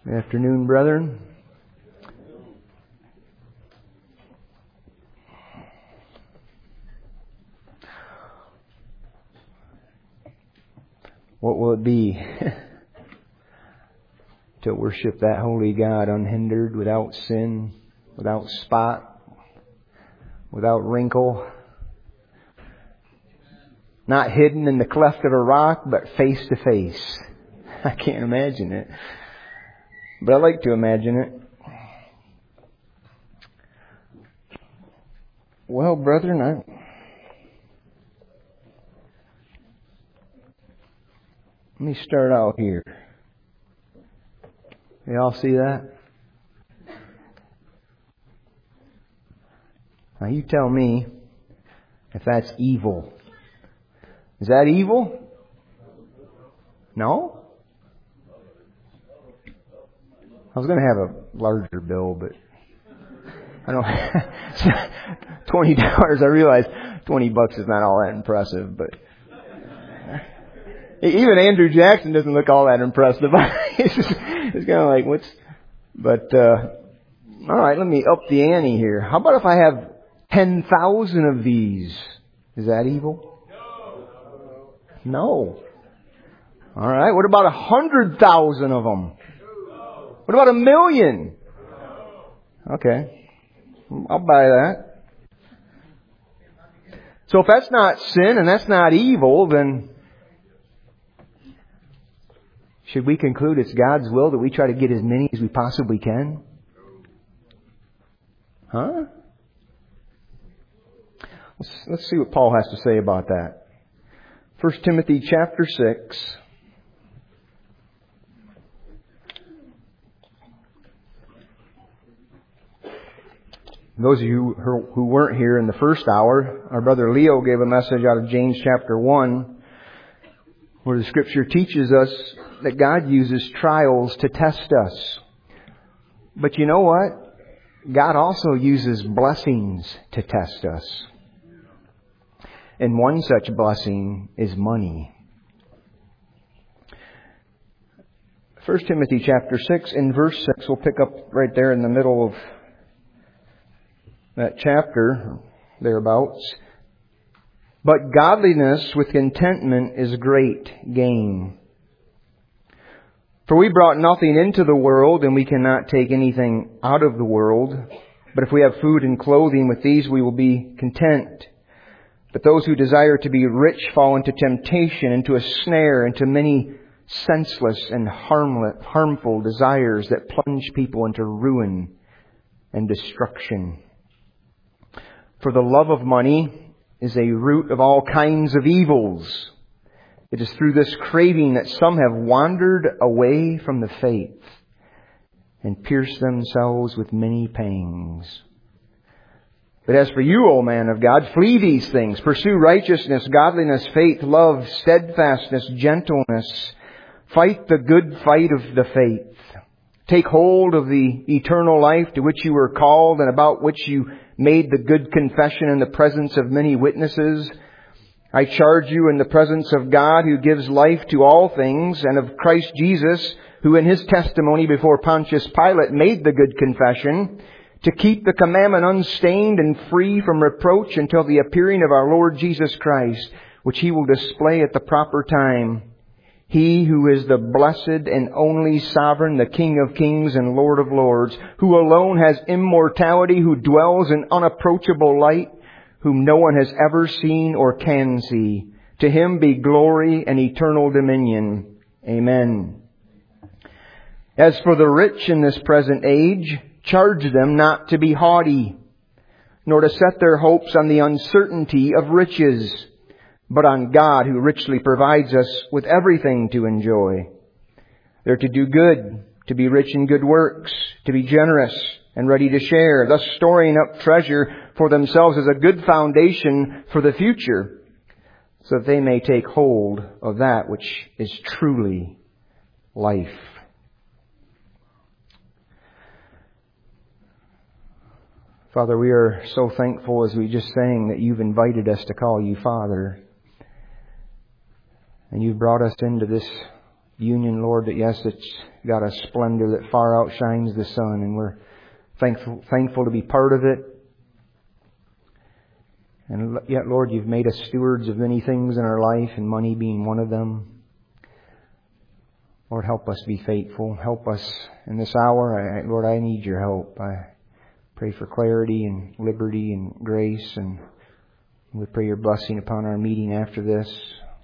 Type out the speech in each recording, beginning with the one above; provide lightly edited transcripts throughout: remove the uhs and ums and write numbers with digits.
Good afternoon, brethren. What will it be to worship that holy God unhindered, without sin, without spot, without wrinkle, not hidden in the cleft of a rock, but face to face? I can't imagine it, but I like to imagine it. Well, brethren, let me start out here. You all see that? Now you tell me if that's evil. Is that evil? No? I was going to have a larger bill, but I don't. $20. I realize $20 is not all that impressive, but even Andrew Jackson doesn't look all that impressive. It's kind of like, what's... But, all right, let me up the ante here. How about if I have 10,000 of these? Is that evil? No. All right, what about 100,000 of them? What about 1 million? Okay, I'll buy that. So if that's not sin and that's not evil, then should we conclude it's God's will that we try to get as many as we possibly can? Huh? Let's see what Paul has to say about that. 1 Timothy chapter 6. Those of you who weren't here in the first hour, our brother Leo gave a message out of James chapter 1, where the Scripture teaches us that God uses trials to test us. But you know what? God also uses blessings to test us. And one such blessing is money. 1 Timothy chapter 6, in verse 6, we'll pick up right there in the middle of that chapter, thereabouts. But godliness with contentment is great gain. For we brought nothing into the world, and we cannot take anything out of the world. But if we have food and clothing, with these we will be content. But those who desire to be rich fall into temptation, into a snare, into many senseless and harmful desires that plunge people into ruin and destruction. For the love of money is a root of all kinds of evils. It is through this craving that some have wandered away from the faith and pierced themselves with many pangs. But as for you, O man of God, flee these things. Pursue righteousness, godliness, faith, love, steadfastness, gentleness. Fight the good fight of the faith. Take hold of the eternal life to which you were called and about which you made the good confession in the presence of many witnesses. I charge you in the presence of God, who gives life to all things, and of Christ Jesus, who in His testimony before Pontius Pilate made the good confession, to keep the commandment unstained and free from reproach until the appearing of our Lord Jesus Christ, which He will display at the proper time. He who is the blessed and only sovereign, the King of kings and Lord of lords, who alone has immortality, who dwells in unapproachable light, whom no one has ever seen or can see. To Him be glory and eternal dominion. Amen. As for the rich in this present age, charge them not to be haughty, nor to set their hopes on the uncertainty of riches, but on God, who richly provides us with everything to enjoy. They're to do good, to be rich in good works, to be generous and ready to share, thus storing up treasure for themselves as a good foundation for the future, so that they may take hold of that which is truly life. Father, we are so thankful, as we just sang, that You've invited us to call You Father. And You've brought us into this union, Lord, that yes, it's got a splendor that far outshines the sun, and we're thankful to be part of it. And yet, Lord, You've made us stewards of many things in our life, and money being one of them. Lord, help us be faithful. Help us in this hour. Lord, I need Your help. I pray for clarity and liberty and grace, and we pray Your blessing upon our meeting after this.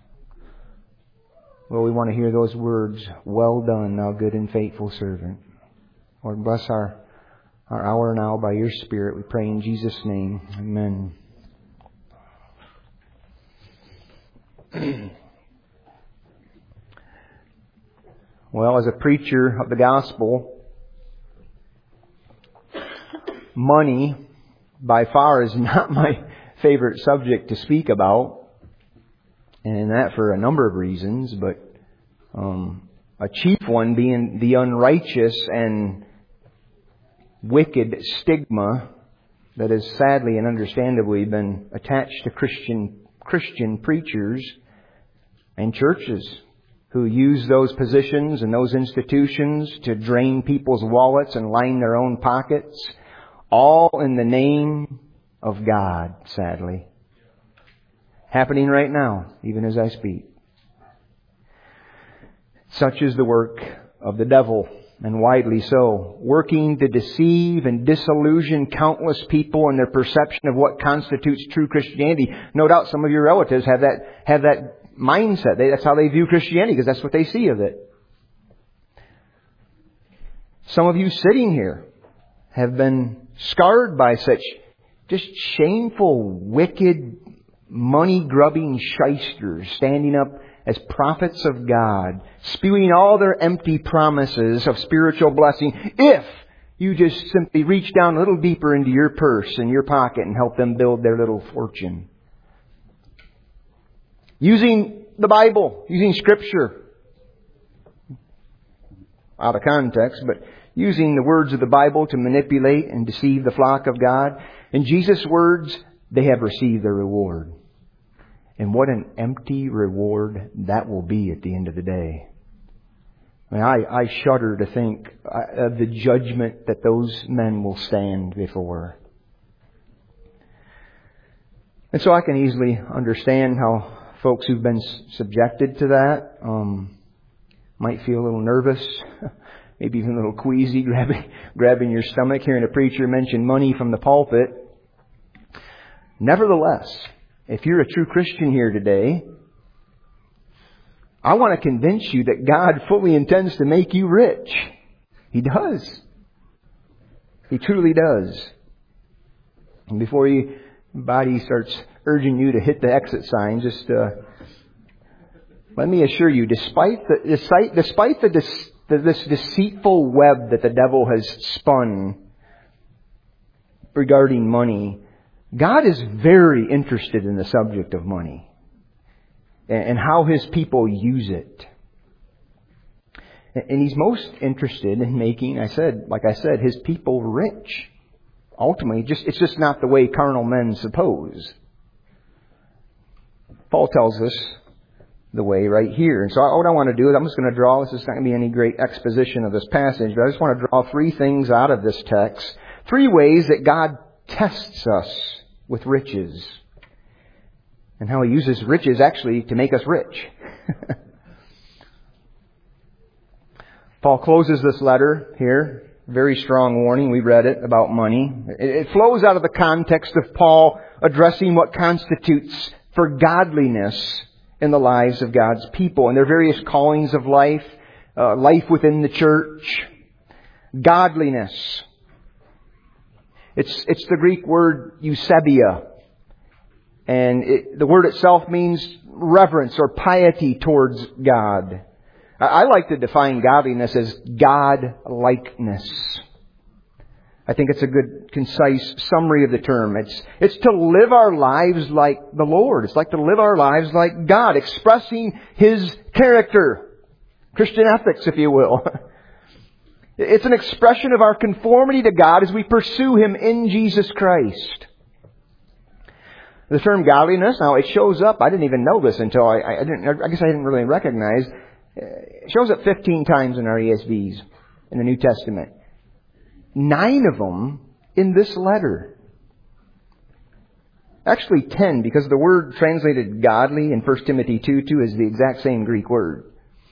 Lord, we want to hear those words, "Well done, thou good and faithful servant." Lord, bless our hour now by Your Spirit. We pray in Jesus' name. Amen. Well, as a preacher of the gospel, money by far is not my favorite subject to speak about. And that for a number of reasons, but a chief one being the unrighteous and wicked stigma that has sadly and understandably been attached to Christian preachers and churches who use those positions and those institutions to drain people's wallets and line their own pockets, all in the name of God, sadly. Happening right now, even as I speak. Such is the work of the devil, and widely so, working to deceive and disillusion countless people in their perception of what constitutes true Christianity. No doubt some of your relatives have that mindset. That's how they view Christianity, because that's what they see of it. Some of you sitting here have been scarred by such just shameful, wicked, money-grubbing shysters standing up as prophets of God, spewing all their empty promises of spiritual blessing if you just simply reach down a little deeper into your purse and your pocket and help them build their little fortune. Using the Bible, using Scripture, out of context, but using the words of the Bible to manipulate and deceive the flock of God. In Jesus' words, they have received their reward. And what an empty reward that will be at the end of the day. I mean, I shudder to think of the judgment that those men will stand before. And so I can easily understand how folks who've been subjected to that might feel a little nervous, maybe even a little queasy, grabbing your stomach, hearing a preacher mention money from the pulpit. Nevertheless, if you're a true Christian here today, I want to convince you that God fully intends to make you rich. He does. He truly does. And before your body starts urging you to hit the exit sign, just let me assure you, despite this deceitful web that the devil has spun regarding money, God is very interested in the subject of money and how His people use it. And He's most interested in making, like I said, His people rich. Ultimately, it's just not the way carnal men suppose. Paul tells us the way right here. And so what I want to do is I'm just going to draw, this is not going to be any great exposition of this passage, but I just want to draw three things out of this text. Three ways that God tests us with riches. And how He uses riches actually to make us rich. Paul closes this letter here. Very strong warning. We read it about money. It flows out of the context of Paul addressing what constitutes for godliness in the lives of God's people and their various callings of life, life within the church, godliness. It's the Greek word eusebia. And the word itself means reverence or piety towards God. I like to define godliness as God-likeness. I think it's a good, concise summary of the term. It's to live our lives like the Lord. It's like to live our lives like God, expressing His character. Christian ethics, if you will. It's an expression of our conformity to God as we pursue Him in Jesus Christ. The term godliness, now it shows up, I didn't even know this until I guess I didn't really recognize. It shows up 15 times in our ESVs in the New Testament. 9 of them in this letter. Actually 10, because the word translated godly in 1 Timothy 2:2 is the exact same Greek word.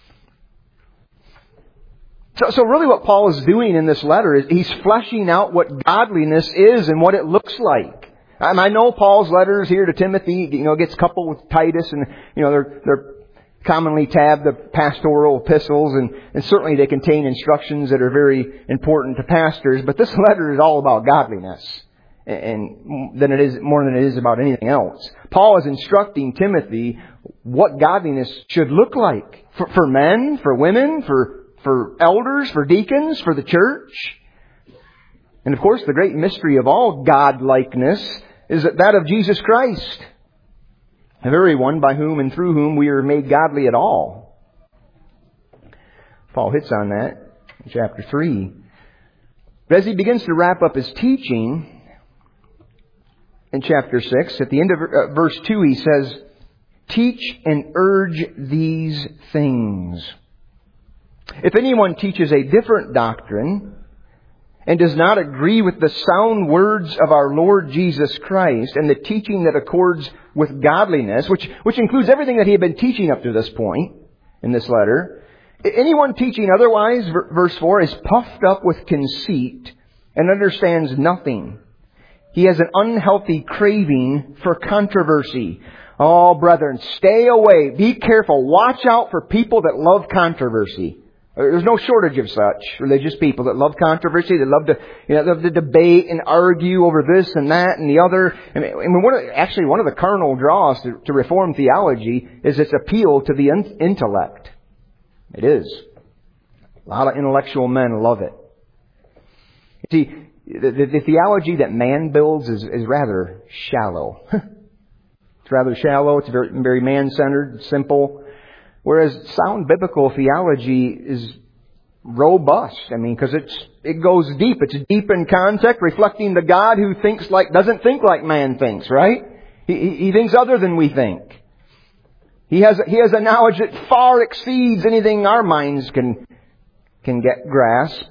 So really what Paul is doing in this letter is he's fleshing out what godliness is and what it looks like. I know Paul's letters here to Timothy, gets coupled with Titus, and, they're commonly tabbed the pastoral epistles, and certainly they contain instructions that are very important to pastors, but this letter is all about godliness, and more than it is about anything else. Paul is instructing Timothy what godliness should look like for men, for women, for elders, for deacons, for the church. And of course, the great mystery of all godlikeness is that of Jesus Christ, the very one by whom and through whom we are made godly at all. Paul hits on that in chapter 3. But as he begins to wrap up his teaching in chapter 6, at the end of verse 2, he says, "Teach and urge these things. If anyone teaches a different doctrine and does not agree with the sound words of our Lord Jesus Christ and the teaching that accords with godliness," which includes everything that he had been teaching up to this point in this letter, "anyone teaching otherwise," verse 4, "is puffed up with conceit and understands nothing. He has an unhealthy craving for controversy." Oh, brethren, stay away. Be careful. Watch out for people that love controversy. There's no shortage of such religious people that love controversy. They love to debate and argue over this and that and the other. One of the cardinal draws to Reformed theology is its appeal to the intellect. It is. A lot of intellectual men love it. See, the theology that man builds is rather shallow. It's rather shallow. It's very, very man-centered, simple. Whereas sound biblical theology is robust. Because it goes deep. It's deep in context, reflecting the God who doesn't think like man thinks, right? He thinks other than we think. He has a knowledge that far exceeds anything our minds can grasp.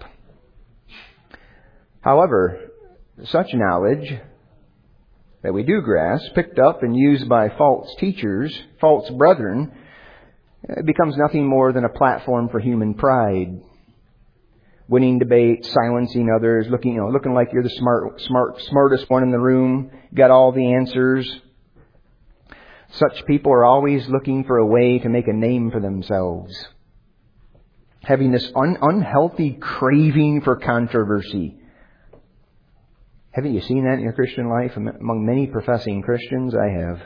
However, such knowledge that we do grasp, picked up and used by false teachers, false brethren, it becomes nothing more than a platform for human pride. Winning debates, silencing others, looking like you're the smartest one in the room, got all the answers. Such people are always looking for a way to make a name for themselves. Having this unhealthy craving for controversy. Haven't you seen that in your Christian life? Among many professing Christians, I have.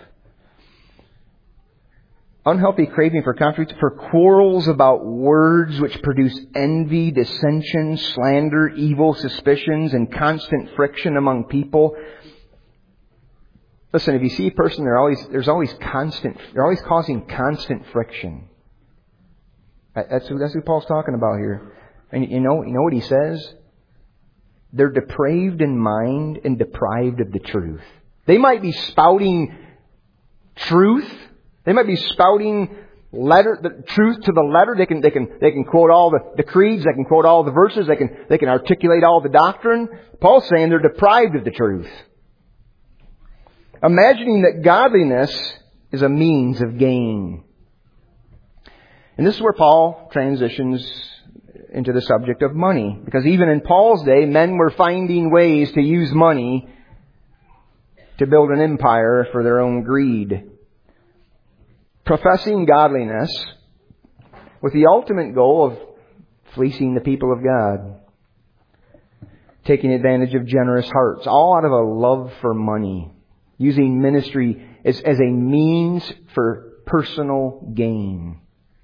Unhealthy craving for controversy, for quarrels about words which produce envy, dissension, slander, evil suspicions, and constant friction among people. Listen, if you see a person, they're always causing constant friction. That's who Paul's talking about here. And you know what he says? They're depraved in mind and deprived of the truth. They might be spouting truth. They might be spouting the truth to the letter. They can quote all the creeds. They can quote all the verses. They can articulate all the doctrine. Paul's saying they're deprived of the truth. Imagining that godliness is a means of gain. And this is where Paul transitions into the subject of money. Because even in Paul's day, men were finding ways to use money to build an empire for their own greed. Professing godliness with the ultimate goal of fleecing the people of God. Taking advantage of generous hearts. All out of a love for money. Using ministry as a means for personal gain.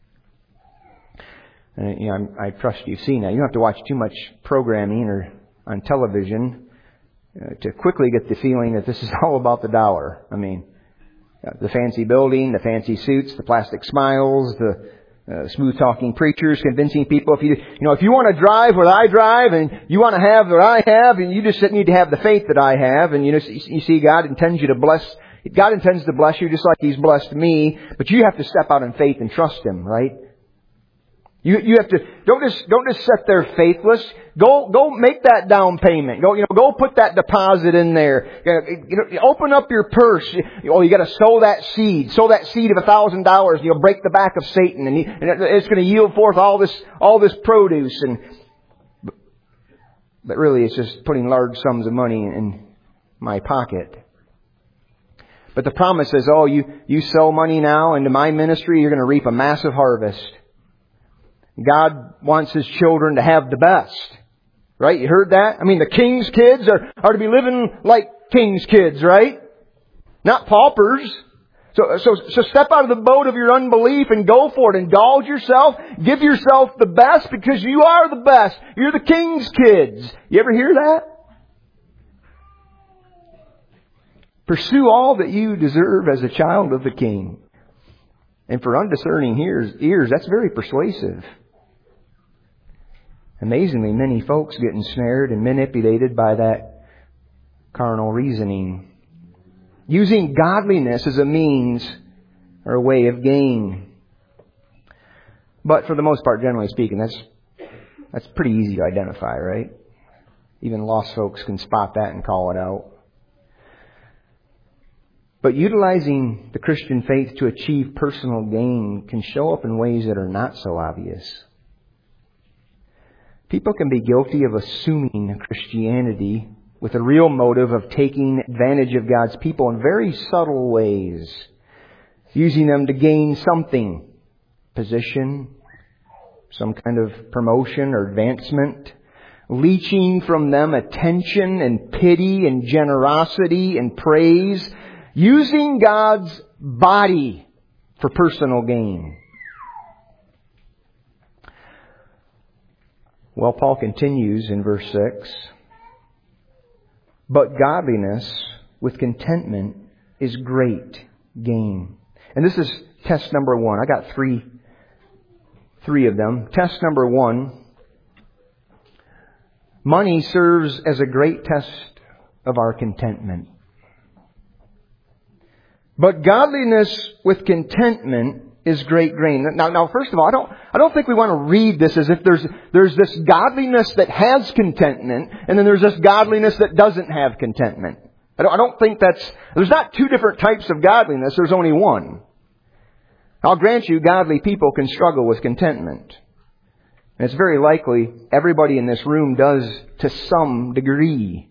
I trust you've seen that. You don't have to watch too much programming or on television to quickly get the feeling that this is all about the dollar. The fancy building, the fancy suits, the plastic smiles, the smooth-talking preachers convincing people if you want to drive what I drive and you want to have what I have and you just need to have the faith that I have, and you see God intends to bless you just like He's blessed me, but you have to step out in faith and trust Him, right? You have to, don't just sit there faithless. Go make that down payment. Go put that deposit in there. Open up your purse. You gotta sow that seed. Sow that seed of $1,000. You'll break the back of Satan, and it's gonna yield forth all this produce. But really it's just putting large sums of money in my pocket. But the promise says, you sow money now into my ministry, you're gonna reap a massive harvest. God wants His children to have the best. Right? You heard that? I mean, the king's kids are to be living like king's kids, right? Not paupers. So step out of the boat of your unbelief and go for it. Indulge yourself. Give yourself the best because you are the best. You're the king's kids. You ever hear that? Pursue all that you deserve as a child of the King. And for undiscerning ears, that's very persuasive. Amazingly, many folks get ensnared and manipulated by that carnal reasoning. Using godliness as a means or a way of gain. But for the most part, generally speaking, that's pretty easy to identify, right? Even lost folks can spot that and call it out. But utilizing the Christian faith to achieve personal gain can show up in ways that are not so obvious. People can be guilty of assuming Christianity with a real motive of taking advantage of God's people in very subtle ways, using them to gain something, position, some kind of promotion or advancement, leeching from them attention and pity and generosity and praise, using God's body for personal gain. Well, Paul continues in verse 6. But godliness with contentment is great gain. And this is test number 1. I got three of them. Test number 1. Money serves as a great test of our contentment. But godliness with contentment is great gain. Now, first of all, I don't think we want to read this as if there's this godliness that has contentment, and then there's this godliness that doesn't have contentment. I don't think there's not two different types of godliness. There's only one. I'll grant you, godly people can struggle with contentment. And it's very likely everybody in this room does to some degree.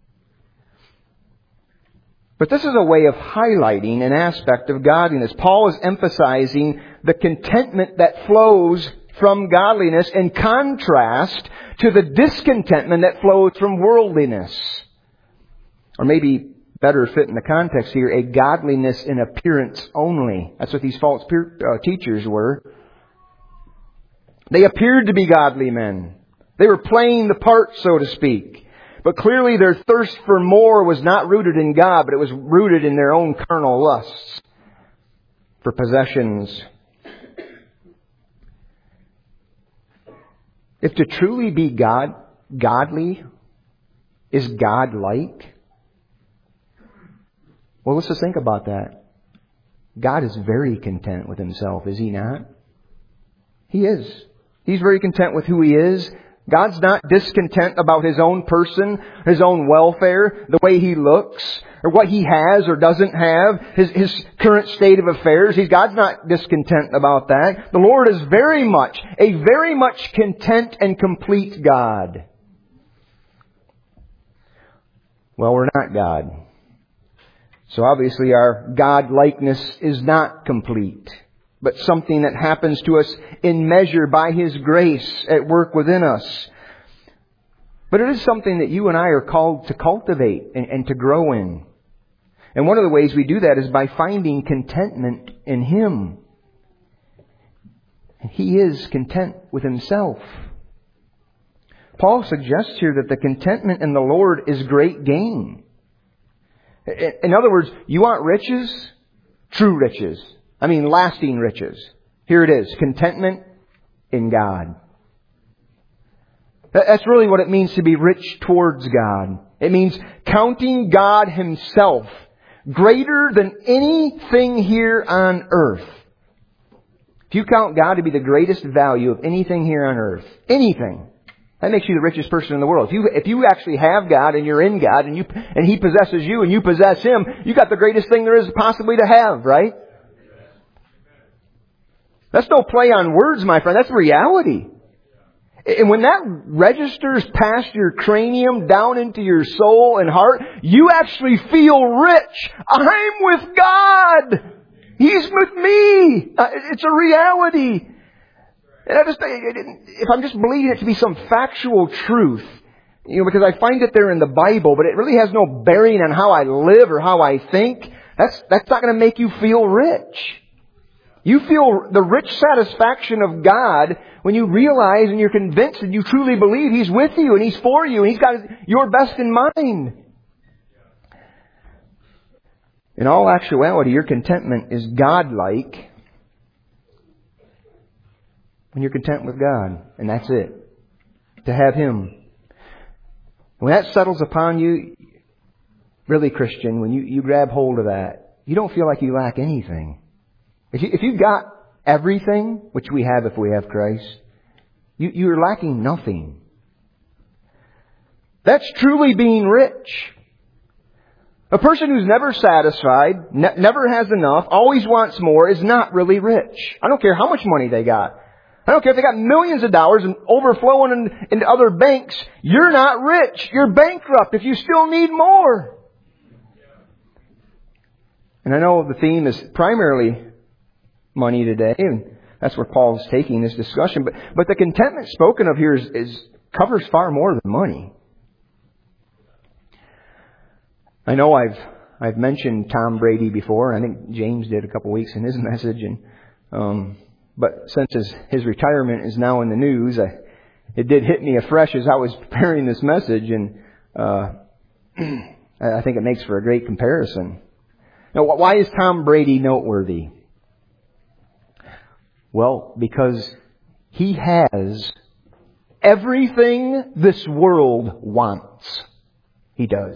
But this is a way of highlighting an aspect of godliness. Paul is emphasizing the contentment that flows from godliness in contrast to the discontentment that flows from worldliness. Or maybe better fit in the context here, a godliness in appearance only. That's what these false teachers were. They appeared to be godly men. They were playing the part, so to speak. But clearly their thirst for more was not rooted in God, but it was rooted in their own carnal lusts for possessions. If to truly be godly is God-like, well, let's just think about that. God is very content with Himself, is He not? He is. He's very content with who He is. God's not discontent about His own person, His own welfare, the way He looks, or what He has or doesn't have, His current state of affairs. God's not discontent about that. The Lord is a very much content and complete God. Well, we're not God. So obviously our God-likeness is not complete, but something that happens to us in measure by His grace at work within us. But it is something that you and I are called to cultivate and to grow in. And one of the ways we do that is by finding contentment in Him. He is content with Himself. Paul suggests here that the contentment in the Lord is great gain. In other words, you want riches? True riches. I mean, lasting riches. Here it is. Contentment in God. That's really what it means to be rich towards God. It means counting God Himself greater than anything here on earth. If you count God to be the greatest value of anything here on earth, anything, that makes you the richest person in the world. If you actually have God and you're in God and He possesses you and you possess Him, you got the greatest thing there is possibly to have, right? That's no play on words, my friend. That's reality. And when that registers past your cranium down into your soul and heart, you actually feel rich. I'm with God. He's with me. It's a reality. And if I'm just believing it to be some factual truth, because I find it there in the Bible, but it really has no bearing on how I live or how I think, that's not going to make you feel rich. You feel the rich satisfaction of God when you realize and you're convinced and you truly believe He's with you and He's for you and He's got your best in mind. In all actuality, your contentment is God-like when you're content with God. And that's it. To have Him. When that settles upon you, really, Christian, when you grab hold of that, you don't feel like you lack anything. If you've got everything, which we have if we have Christ, you're lacking nothing. That's truly being rich. A person who's never satisfied, never has enough, always wants more, is not really rich. I don't care how much money they got. I don't care if they got millions of dollars and overflowing into other banks. You're not rich. You're bankrupt if you still need more. And I know the theme is primarily money today, and that's where Paul's taking this discussion. But the contentment spoken of here covers far more than money. I know I've mentioned Tom Brady before, and I think James did a couple of weeks in his message. But since his retirement is now in the news, it did hit me afresh as I was preparing this message, and I think it makes for a great comparison. Now, why is Tom Brady noteworthy? Well, because he has everything this world wants. He does.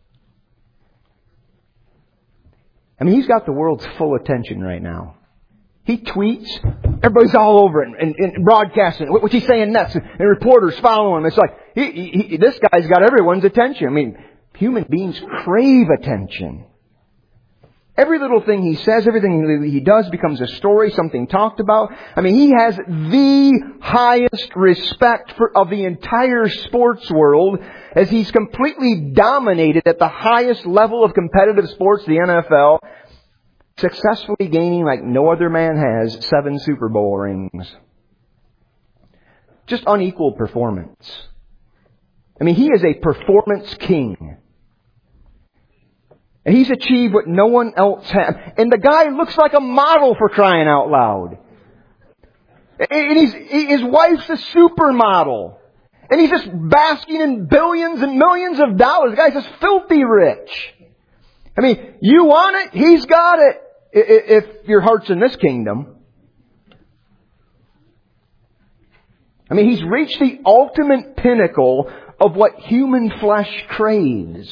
I mean, he's got the world's full attention right now. He tweets, everybody's all over it and broadcasting. What's he saying next? And reporters follow him. It's like, this guy's got everyone's attention. I mean, human beings crave attention. Every little thing he says, everything he does becomes a story, something talked about. I mean, he has the highest respect of the entire sports world as he's completely dominated at the highest level of competitive sports, the NFL, successfully gaining, like no other man has, 7 Super Bowl rings. Just unequaled performance. I mean, he is a performance king. And he's achieved what no one else has. And the guy looks like a model, for crying out loud. And his wife's a supermodel. And he's just basking in billions and millions of dollars. The guy's just filthy rich. I mean, you want it, he's got it. If your heart's in this kingdom. I mean, he's reached the ultimate pinnacle of what human flesh craves.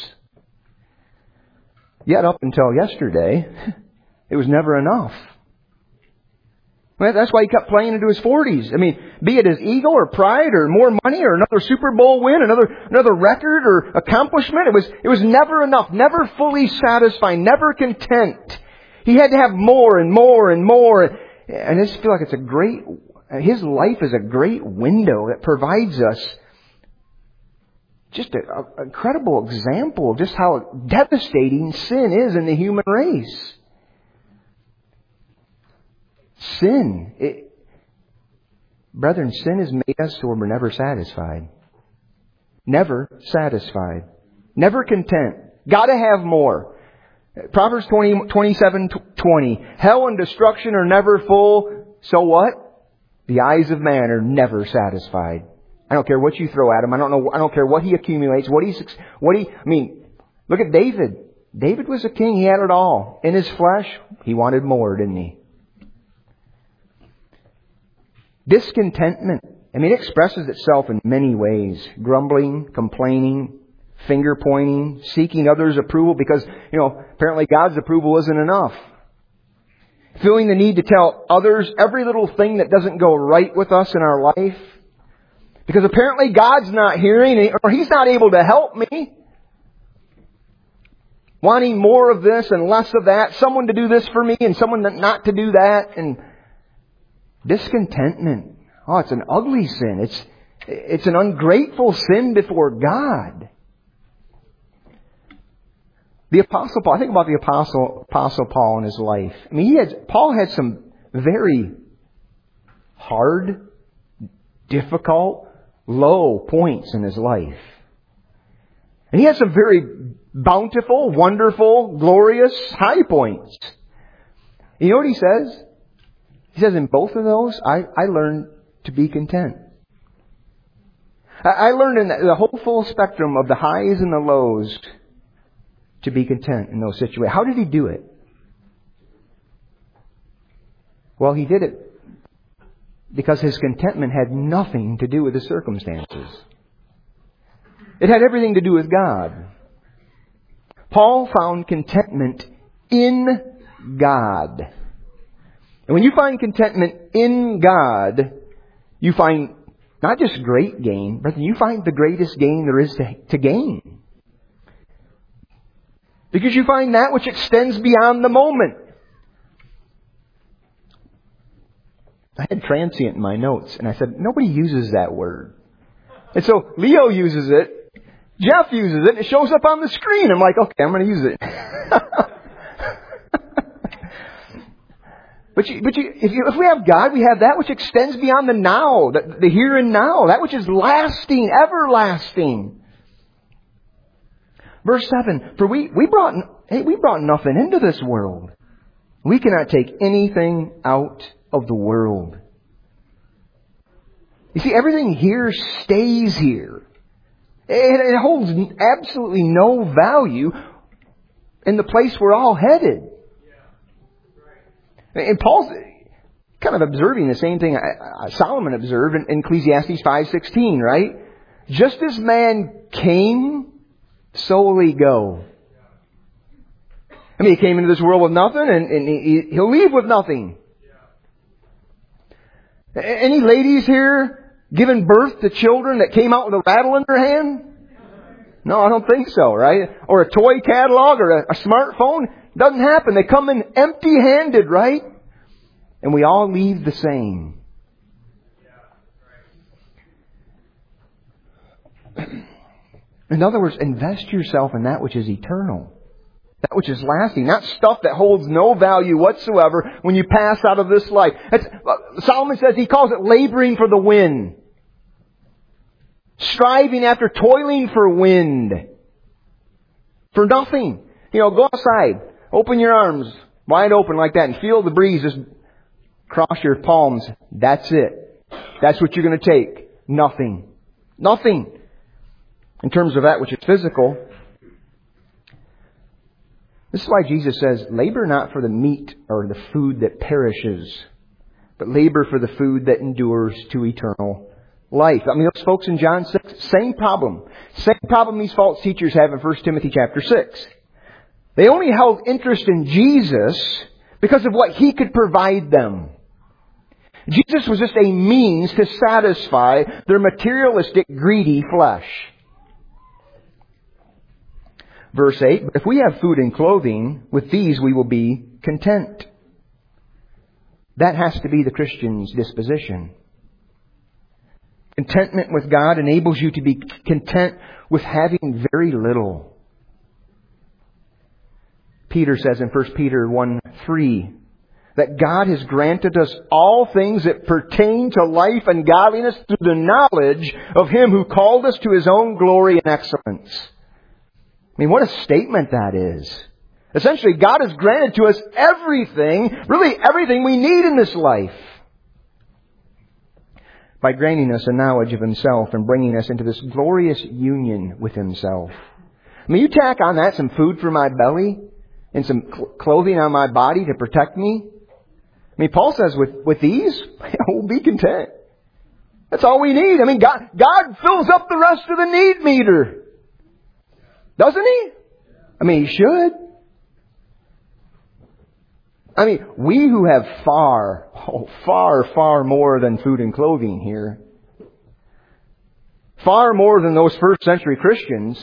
Yet up until yesterday, it was never enough. Well, that's why he kept playing into his 40s. I mean, be it his ego or pride or more money or another Super Bowl win, another record or accomplishment. It was never enough, never fully satisfying, never content. He had to have more and more and more. And I just feel like his life is a great window that provides us just an incredible example of just how devastating sin is in the human race. Brethren, sin has made us so we're never satisfied. Never satisfied. Never content. Gotta have more. Proverbs 27:20. Hell and destruction are never full. So what? The eyes of man are never satisfied. I don't care what you throw at him. I don't care what he accumulates. I mean, look at David. David was a king. He had it all. In his flesh, he wanted more, didn't he? Discontentment. I mean, it expresses itself in many ways. Grumbling, complaining, finger pointing, seeking others' approval because, apparently God's approval isn't enough. Feeling the need to tell others every little thing that doesn't go right with us in our life. Because apparently God's not hearing, or He's not able to help me. Wanting more of this and less of that. Someone to do this for me and someone not to do that. And discontentment. Oh, it's an ugly sin. It's an ungrateful sin before God. The Apostle Paul, I think about the Apostle Paul in his life. I mean, Paul had some very hard, difficult, low points in his life. And he had some very bountiful, wonderful, glorious high points. You know what he says? He says, in both of those, I learned to be content. I learned in the whole full spectrum of the highs and the lows to be content in those situations. How did he do it? Well, he did it because his contentment had nothing to do with the circumstances. It had everything to do with God. Paul found contentment in God. And when you find contentment in God, you find not just great gain, but you find the greatest gain there is to gain. Because you find that which extends beyond the moment. I had transient in my notes, and I said, nobody uses that word. And so Leo uses it, Jeff uses it, and it shows up on the screen. I'm like, okay, I'm going to use it. But if we have God, we have that which extends beyond the now, the here and now, that which is lasting, everlasting. Verse 7, for we brought nothing into this world. We cannot take anything out of the world. You see, everything here stays here. It holds absolutely no value in the place we're all headed. And Paul's kind of observing the same thing Solomon observed in Ecclesiastes 5:16, right? Just as man came, so will he go. I mean, he came into this world with nothing, and he'll leave with nothing. Any ladies here giving birth to children that came out with a rattle in their hand? No, I don't think so, right? Or a toy catalog or a smartphone? Doesn't happen. They come in empty-handed, right? And we all leave the same. In other words, invest yourself in that which is eternal. That which is lasting. Not stuff that holds no value whatsoever when you pass out of this life. Solomon says he calls it laboring for the wind. Striving after, toiling for wind. For nothing. Go outside. Open your arms wide open like that and feel the breeze just cross your palms. That's it. That's what you're going to take. Nothing. Nothing. In terms of that which is physical. This is why Jesus says, labor not for the meat or the food that perishes, but labor for the food that endures to eternal life. I mean, those folks in John 6, same problem. Same problem these false teachers have in 1 Timothy chapter 6. They only held interest in Jesus because of what He could provide them. Jesus was just a means to satisfy their materialistic, greedy flesh. Verse 8, but if we have food and clothing, with these we will be content. That has to be the Christian's disposition. Contentment with God enables you to be content with having very little. Peter says in 1 Peter 1:3 that God has granted us all things that pertain to life and godliness through the knowledge of Him who called us to His own glory and excellence. I mean, what a statement that is. Essentially, God has granted to us everything, really everything we need in this life, by granting us a knowledge of Himself and bringing us into this glorious union with Himself. I mean, you tack on that some food for my belly and some clothing on my body to protect me. I mean, Paul says with these, we'll be content. That's all we need. I mean, God fills up the rest of the need meter. Doesn't He? I mean, He should. I mean, we who have far more than food and clothing here, far more than those first century Christians,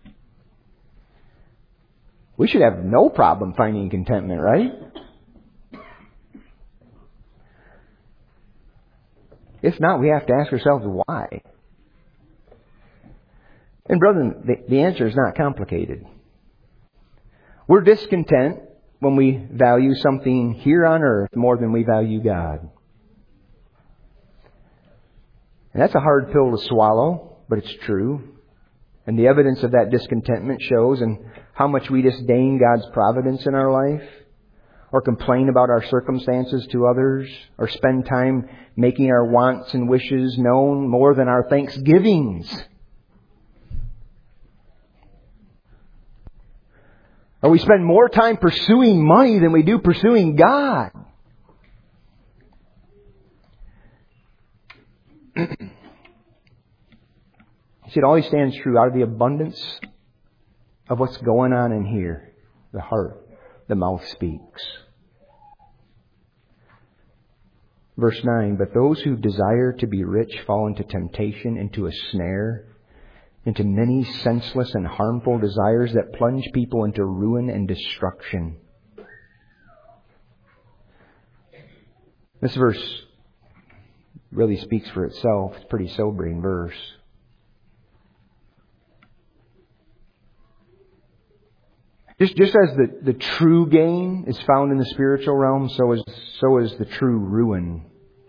we should have no problem finding contentment, right? If not, we have to ask ourselves why. And brethren, the answer is not complicated. We're discontent when we value something here on earth more than we value God. And that's a hard pill to swallow, but it's true. And the evidence of that discontentment shows in how much we disdain God's providence in our life, or complain about our circumstances to others, or spend time making our wants and wishes known more than our thanksgivings. Or we spend more time pursuing money than we do pursuing God. See, it always stands true. Out of the abundance of what's going on in here, the heart, the mouth speaks. Verse 9, but those who desire to be rich fall into temptation, into a snare, into many senseless and harmful desires that plunge people into ruin and destruction. This verse really speaks for itself. It's a pretty sobering verse. Just as the true gain is found in the spiritual realm, so is the true ruin.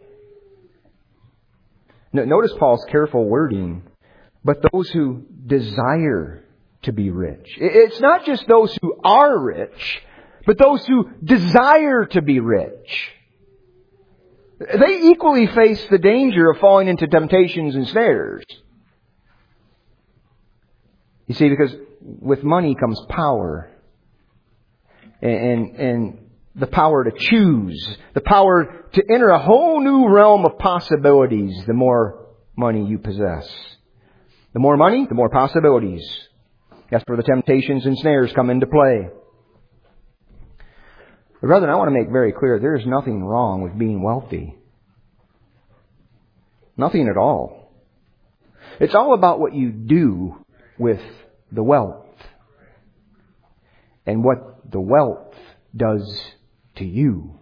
Notice Paul's careful wording. But those who desire to be rich. It's not just those who are rich, but those who desire to be rich. They equally face the danger of falling into temptations and snares. You see, because with money comes power. And the power to choose. The power to enter a whole new realm of possibilities the more money you possess. The more money, the more possibilities. That's where the temptations and snares come into play. But brethren, I want to make very clear, there is nothing wrong with being wealthy. Nothing at all. It's all about what you do with the wealth. And what the wealth does to you.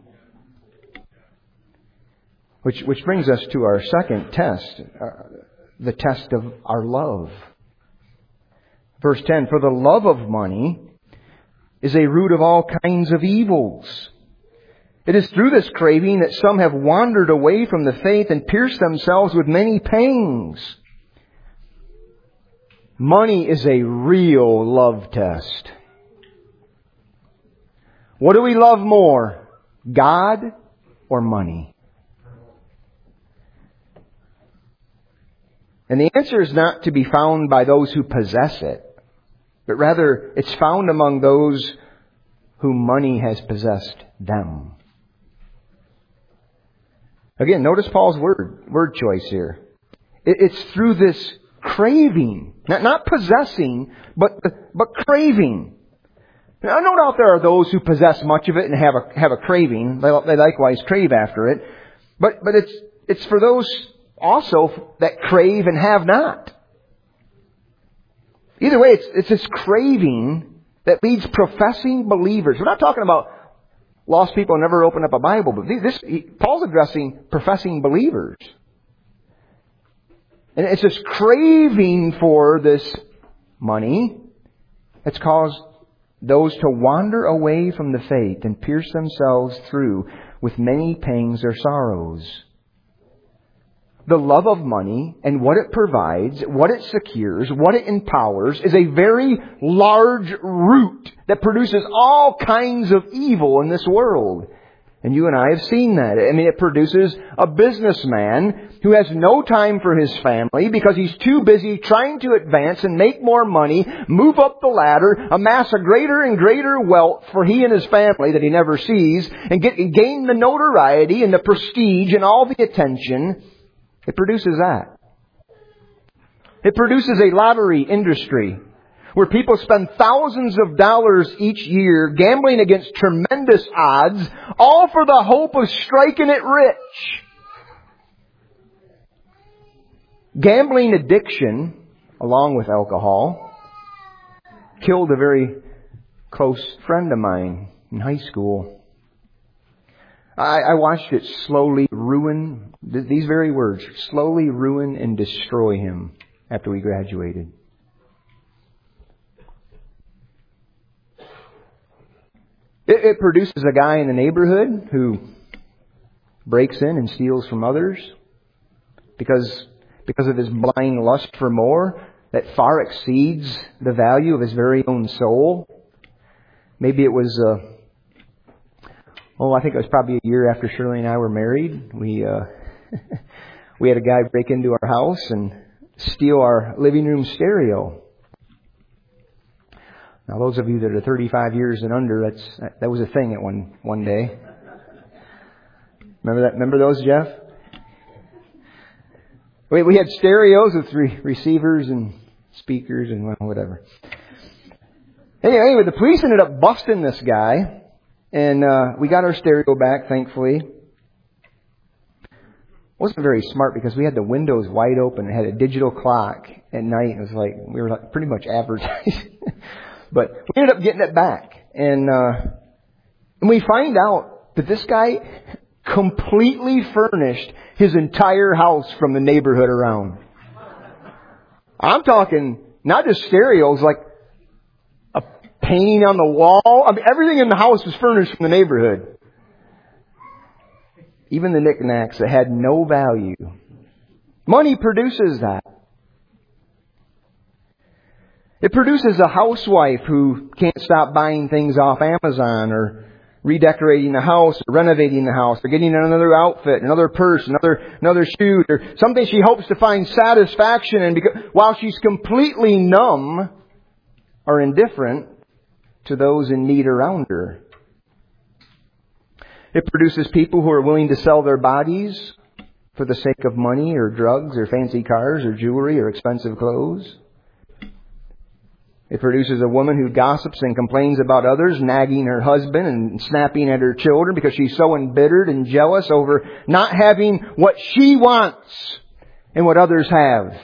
Which brings us to our second test. The test of our love. Verse 10, for the love of money is a root of all kinds of evils. It is through this craving that some have wandered away from the faith and pierced themselves with many pangs. Money is a real love test. What do we love more? God or money? And the answer is not to be found by those who possess it, but rather it's found among those whom money has possessed them. Again, notice Paul's word choice here. It's through this craving, not possessing, but craving. Now, no doubt there are those who possess much of it and have a craving. They likewise crave after it. But it's for those also that crave and have not. Either way, it's this craving that leads professing believers. We're not talking about lost people who never open up a Bible, but Paul's addressing professing believers. And it's this craving for this money that's caused those to wander away from the faith and pierce themselves through with many pangs or sorrows. The love of money and what it provides, what it secures, what it empowers is a very large root that produces all kinds of evil in this world. And you and I have seen that. I mean, it produces a businessman who has no time for his family because he's too busy trying to advance and make more money, move up the ladder, amass a greater and greater wealth for he and his family that he never sees, and gain the notoriety and the prestige and all the attention. It produces that. It produces a lottery industry where people spend thousands of dollars each year gambling against tremendous odds, all for the hope of striking it rich. Gambling addiction, along with alcohol, killed a very close friend of mine in high school. I watched it slowly ruin, these very words, slowly ruin and destroy him after we graduated. It produces a guy in the neighborhood who breaks in and steals from others because of his blind lust for more that far exceeds the value of his very own soul. Maybe it was, I think it was probably a year after Shirley and I were married. We had a guy break into our house and steal our living room stereo. Now, those of you that are 35 years and under, that was a thing at one day. Remember that? Remember those, Jeff? We had stereos with receivers and speakers and whatever. Anyway, the police ended up busting this guy, and we got our stereo back, thankfully. Wasn't very smart because we had the windows wide open. It had a digital clock at night. It was like we were like pretty much advertised. But we ended up getting it back, and we find out that this guy completely furnished his entire house from the neighborhood around. I'm talking not just stereos, like a painting on the wall. I mean, everything in the house was furnished from the neighborhood. Even the knickknacks that had no value. Money produces that. It produces a housewife who can't stop buying things off Amazon or redecorating the house or renovating the house or getting another outfit, another purse, another shoe or something she hopes to find satisfaction in while she's completely numb or indifferent to those in need around her. It produces people who are willing to sell their bodies for the sake of money or drugs or fancy cars or jewelry or expensive clothes. It produces a woman who gossips and complains about others, nagging her husband and snapping at her children because she's so embittered and jealous over not having what she wants and what others have.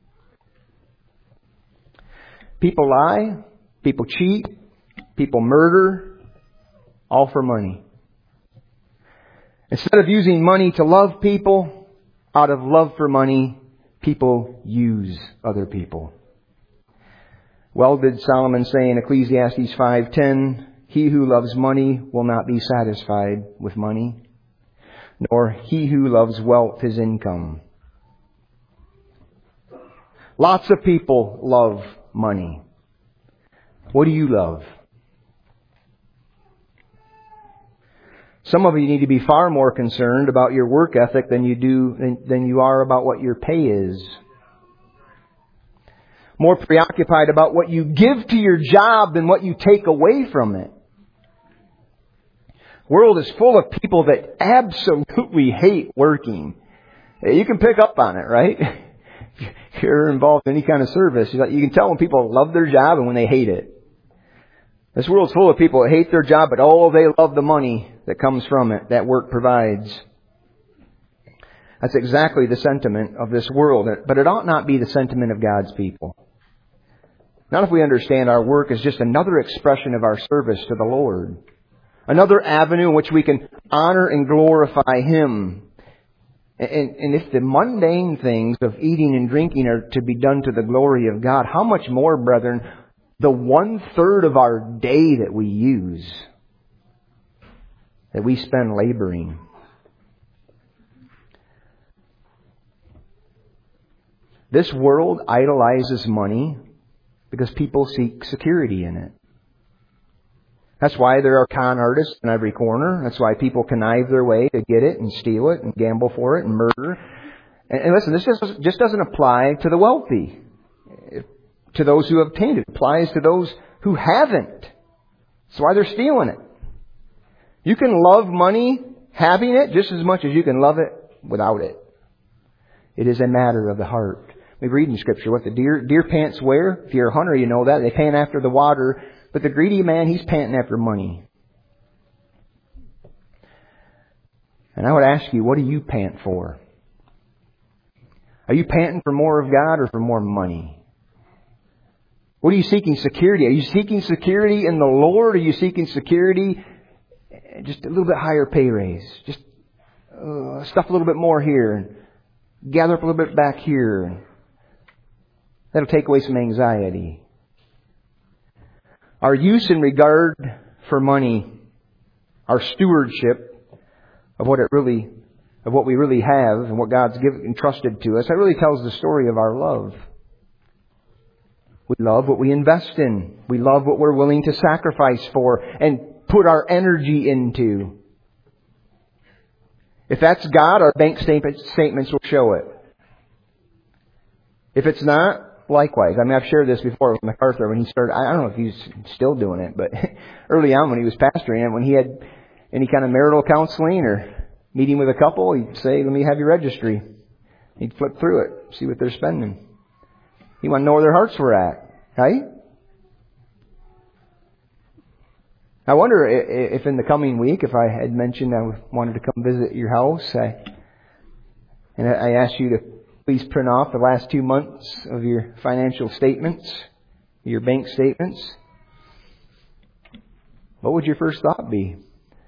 People lie, people cheat, people murder, all for money. Instead of using money to love people, out of love for money, people use other people. Well did Solomon say in Ecclesiastes 5:10, "He who loves money will not be satisfied with money, nor he who loves wealth his income." Lots of people love money. What do you love? Some of you need to be far more concerned about your work ethic than you are about what your pay is. More preoccupied about what you give to your job than what you take away from it. The world is full of people that absolutely hate working. You can pick up on it, right? If you're involved in any kind of service, you can tell when people love their job and when they hate it. This world's full of people that hate their job, but they love the money that comes from it, that work provides. That's exactly the sentiment of this world, but it ought not be the sentiment of God's people. Not if we understand our work is just another expression of our service to the Lord. Another avenue in which we can honor and glorify Him. And if the mundane things of eating and drinking are to be done to the glory of God, how much more, brethren, the 1/3 of our day that we use, that we spend laboring. This world idolizes money because people seek security in it. That's why there are con artists in every corner. That's why people connive their way to get it and steal it and gamble for it and murder. And listen, this just doesn't apply to the wealthy, to those who obtained it. It applies to those who haven't. That's why they're stealing it. You can love money having it just as much as you can love it without it. It is a matter of the heart. we read in Scripture what the deer pants where. If you're a hunter, you know that. They pant after the water. But the greedy man, he's panting after money. And I would ask you, what do you pant for? Are you panting for more of God or for more money? What are you seeking security? Are you seeking security in the Lord? Or are you seeking security, just a little bit higher pay raise? Just stuff a little bit more here. And gather up a little bit back here. That'll take away some anxiety. Our use in regard for money, our stewardship of what we really have and what God's entrusted to us, that really tells the story of our love. We love what we invest in. We love what we're willing to sacrifice for and put our energy into. If that's God, our bank statements will show it. If it's not, likewise. I mean, I've shared this before with MacArthur when he started. I don't know if he's still doing it, but early on when he was pastoring and when he had any kind of marital counseling or meeting with a couple, he'd say, let me have your registry. He'd flip through it, see what they're spending. He wanted to know where their hearts were at, right? I wonder if in the coming week, if I had mentioned I wanted to come visit your house, and I asked you to please print off the last 2 months of your financial statements, your bank statements, what would your first thought be?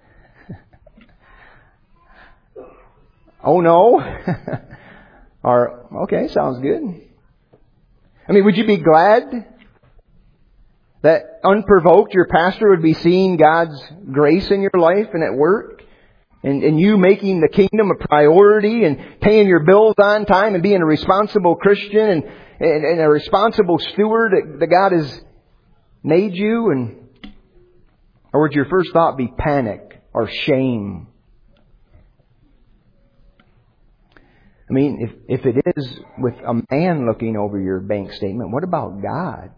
Oh no? Or, okay, sounds good. I mean, would you be glad that unprovoked your pastor would be seeing God's grace in your life and at work? And you making the kingdom a priority and paying your bills on time and being a responsible Christian and a responsible steward that God has made you? Or would your first thought be panic or shame? I mean, if it is with a man looking over your bank statement, what about God?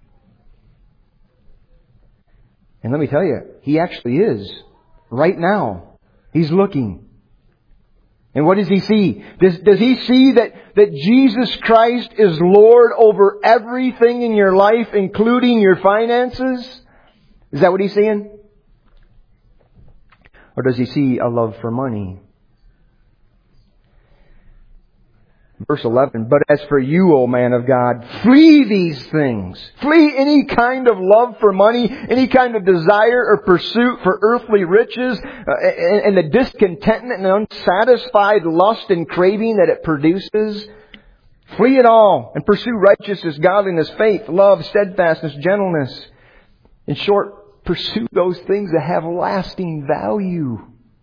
And let me tell you, He actually is. Right now. He's looking. And what does He see? Does He see that Jesus Christ is Lord over everything in your life, including your finances? Is that what He's seeing? Or does He see a love for money? Verse 11, but as for you, O man of God, flee these things. Flee any kind of love for money, any kind of desire or pursuit for earthly riches, and the discontentment and unsatisfied lust and craving that it produces. Flee it all and pursue righteousness, godliness, faith, love, steadfastness, gentleness. In short, pursue those things that have lasting value.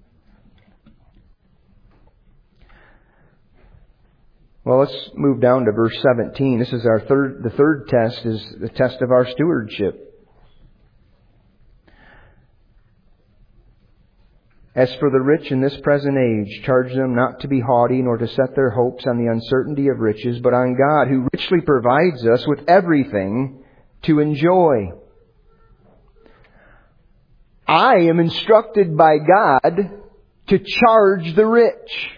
Well, let's move down to verse 17. This is the third test, is the test of our stewardship. As for the rich in this present age, charge them not to be haughty, nor to set their hopes on the uncertainty of riches, but on God, who richly provides us with everything to enjoy. I am instructed by God to charge the rich.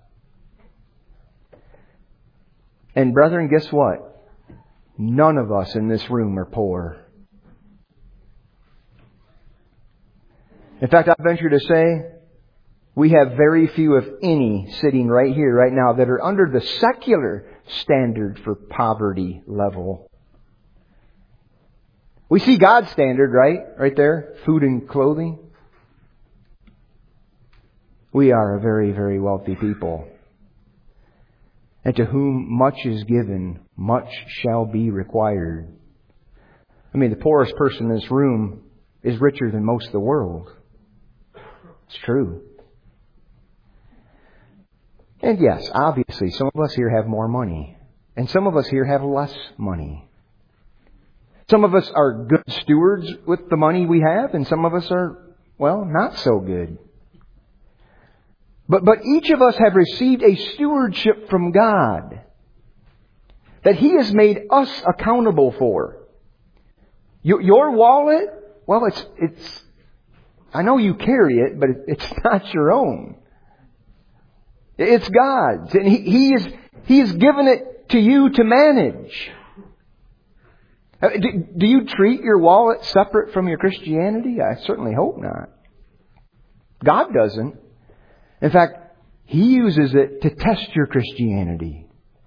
And brethren, guess what? None of us in this room are poor. In fact, I venture to say we have very few, if any, sitting right here, right now, that are under the secular standard for poverty level. We see God's standard, right? Right there. Food and clothing. We are a very, very wealthy people. And to whom much is given, much shall be required. I mean, the poorest person in this room is richer than most of the world. It's true. And yes, obviously, some of us here have more money. And some of us here have less money. Some of us are good stewards with the money we have, and some of us are, well, not so good. But each of us have received a stewardship from God that He has made us accountable for. Your wallet, well, it's. I know you carry it, but it's not your own. It's God's, and He has given it to you to manage. Do you treat your wallet separate from your Christianity? I certainly hope not. God doesn't. In fact, He uses it to test your Christianity.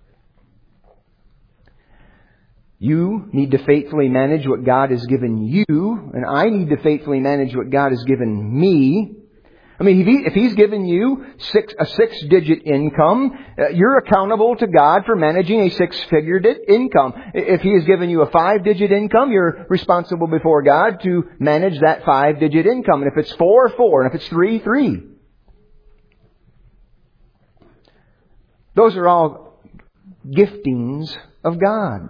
You need to faithfully manage what God has given you, and I need to faithfully manage what God has given me. I mean, if He's given you a six-digit income, you're accountable to God for managing a six-figure income. If He has given you a 5-digit income, you're responsible before God to manage that 5-digit income. And if it's 4, 4. And if it's 3, 3. Those are all giftings of God.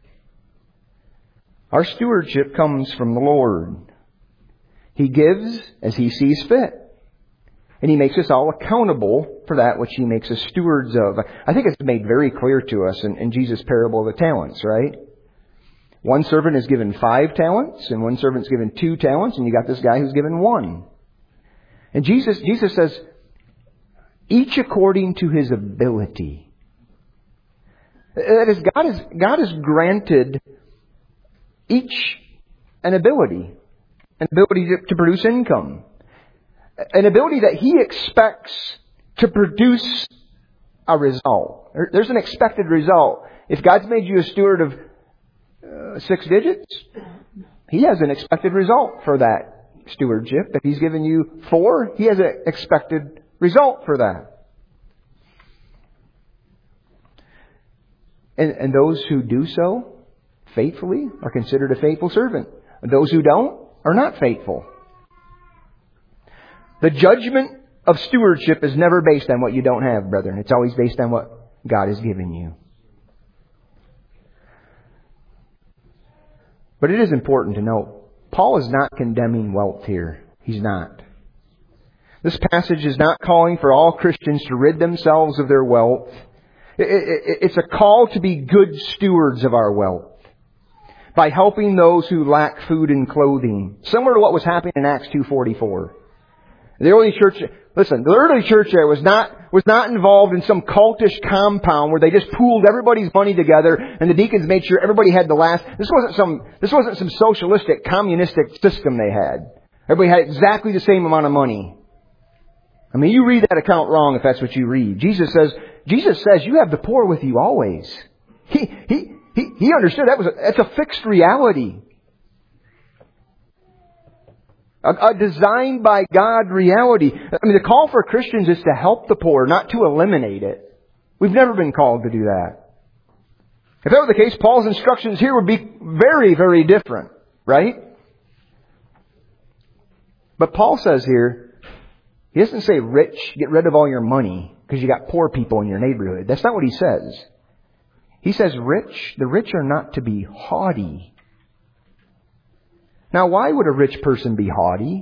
Our stewardship comes from the Lord. He gives as He sees fit. And He makes us all accountable for that which He makes us stewards of. I think it's made very clear to us in Jesus' parable of the talents, right? One servant is given 5 talents, and one servant's given 2 talents, and you got this guy who's given 1. And Jesus says, each according to his ability. That is, God has granted each an ability to produce income. An ability that He expects to produce a result. There's an expected result. If God's made you a steward of 6 digits, He has an expected result for that stewardship. If He's given you 4, He has an expected result for that. And those who do so faithfully are considered a faithful servant. And those who don't are not faithful. The judgment of stewardship is never based on what you don't have, brethren. It's always based on what God has given you. But it is important to note, Paul is not condemning wealth here. He's not. This passage is not calling for all Christians to rid themselves of their wealth. It's a call to be good stewards of our wealth by helping those who lack food and clothing. Similar to what was happening in Acts 2:44. The early church there was not involved in some cultish compound where they just pooled everybody's money together and the deacons made sure everybody had the last. This wasn't some socialistic, communistic system they had. Everybody had exactly the same amount of money. I mean, you read that account wrong if that's what you read. Jesus says you have the poor with you always. He understood that's a fixed reality. A designed by God reality. I mean, the call for Christians is to help the poor, not to eliminate it. We've never been called to do that. If that were the case, Paul's instructions here would be very, very different, right? But Paul says here, he doesn't say, rich, get rid of all your money because you got poor people in your neighborhood. That's not what he says. He says, the rich are not to be haughty. Now, why would a rich person be haughty?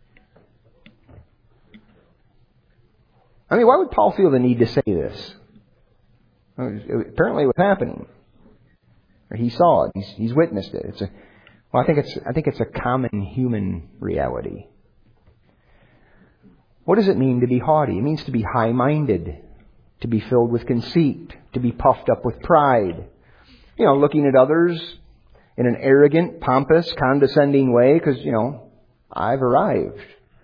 I mean, why would Paul feel the need to say this? Apparently it was happening. Or he saw it. He's witnessed it. I think it's a common human reality. What does it mean to be haughty? It means to be high-minded, to be filled with conceit, to be puffed up with pride. You know, looking at others in an arrogant, pompous, condescending way because, I've arrived.